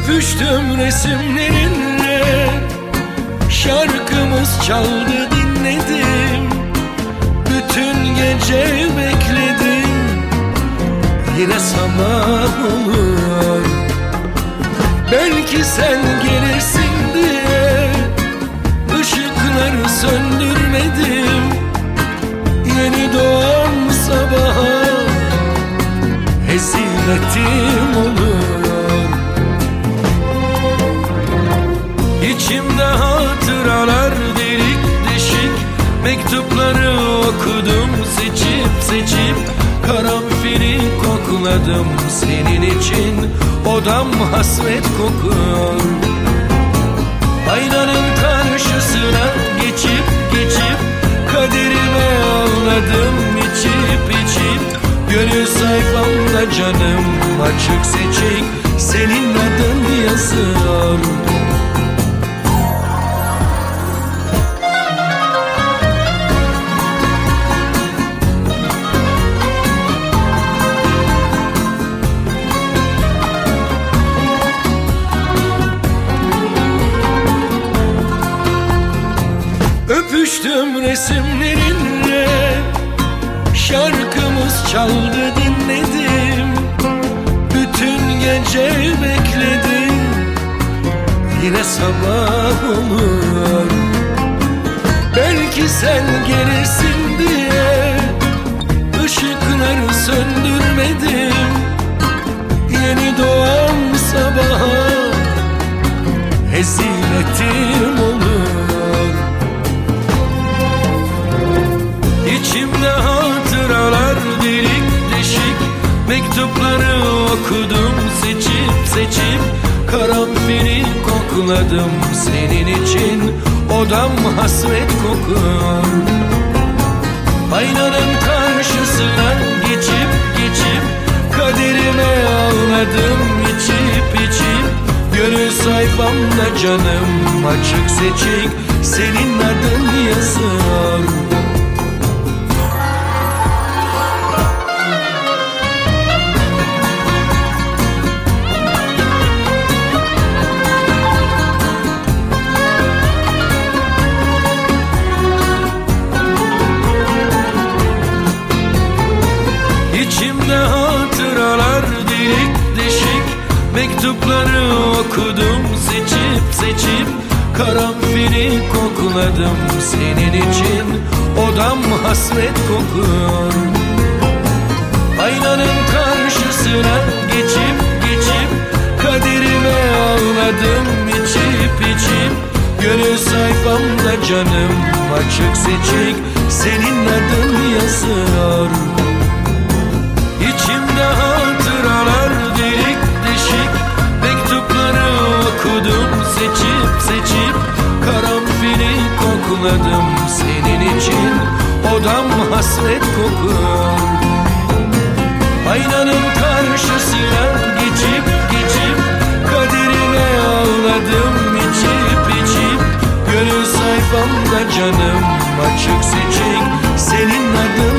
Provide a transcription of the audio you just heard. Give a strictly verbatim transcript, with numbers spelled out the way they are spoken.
Öpüştüm resimlerinle, şarkımız çaldı dinledim. Bütün gece bekledim, yine sabah olur. Belki sen gelirsin diye ışıkları söndürmedim. Yeni doğan sabaha hezimetim olur. İçimde hatıralar delik deşik, mektupları okudum seçip seçip. Karanfili kokladım senin için, odam hasret kokuyor. Aynanın karşısına geçip geçip kaderime ağladım içip içip. Gönül sayfamda canım açık seçik, senin adın yazıyor. Öpüştüm resimlerinle, şarkımız çaldı dinledim. Bütün gece bekledim, yine sabah olur. Belki sen gelirsin diye ışıkları söndürmedim. Yeni doğan sabaha hezimetim olur. İçimde hatıralar delik deşik, mektupları okudum seçip seçip. Karanfili kokladım senin için, odam hasret kokuyor. Aynanın karşısına geçip geçip kaderime ağladım içip içip. Gönül sayfamda canım açık seçik, senin adın yazıyor. İçimde hatıralar delik deşik, mektupları okudum seçip seçip. Karanfili kokladım senin için, odam hasret kokuyor. Aynanın karşısına geçip geçip kaderime ağladım içip içip. Gönül sayfamda canım açık seçik, senin adın yazıyor. İçimde hatıralar delik deşik, mektupları okudum seçip seçip. Karanfili kokladım senin için, odam hasret kokuyor. Aynanın karşısına geçip geçip kaderime ağladım içip içip. Gönül sayfamda canım açık seçik, senin adın